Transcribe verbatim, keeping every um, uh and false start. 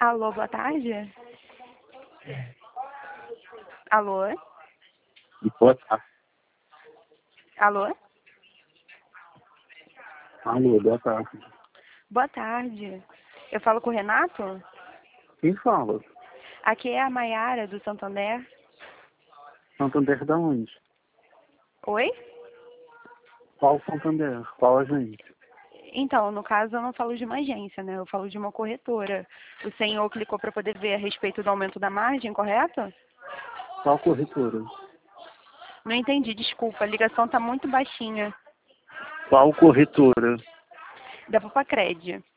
Alô, boa tarde? Alô? Boa tarde. Alô? Alô, boa tarde. Boa tarde. Eu falo com o Renato? Quem fala? Aqui é a Maiara, do Santander. Santander da onde? Oi? Qual Santander? Qual agente? Então, no caso, eu não falo de uma agência, né? Eu falo de uma corretora. O senhor clicou para poder ver a respeito do aumento da margem, correto? Qual corretora? Não entendi, desculpa. A ligação está muito baixinha. Qual corretora? Da Papacred.